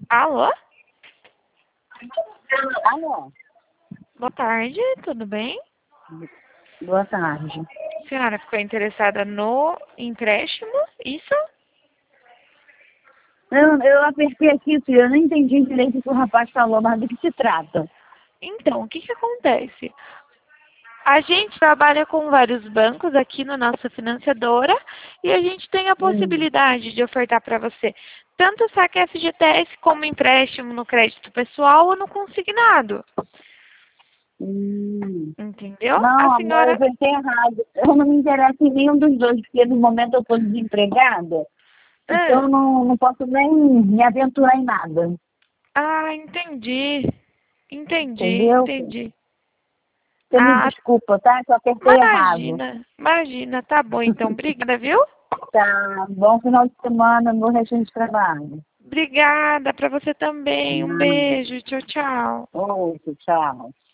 Alô? Alô? Boa tarde, tudo bem? Boa tarde. A senhora ficou interessada no empréstimo, isso? Eu apertei aqui, filho, eu não entendi direito o que o rapaz falou, mas do que se trata? Então, o que que acontece? A gente trabalha com vários bancos aqui na nossa financiadora e a gente tem a possibilidade de ofertar para você tanto saque FGTS como empréstimo no crédito pessoal ou no consignado. Hum. Entendeu? A Não, amor, eu senhora... apertei errado. Eu não me interesso em nenhum dos dois, porque no momento eu estou desempregada, então Ah, eu não posso nem me aventurar em nada. entendi. Entendi, Entendeu? entendi. Você me Ah, desculpa, tá? Que eu apertei errado. imagina, imagina. Tá bom então. Obrigada, viu? Tá, bom final de semana, bom restinho de trabalho. Obrigada para você também. Um beijo. Tchau, tchau. Outro, tchau.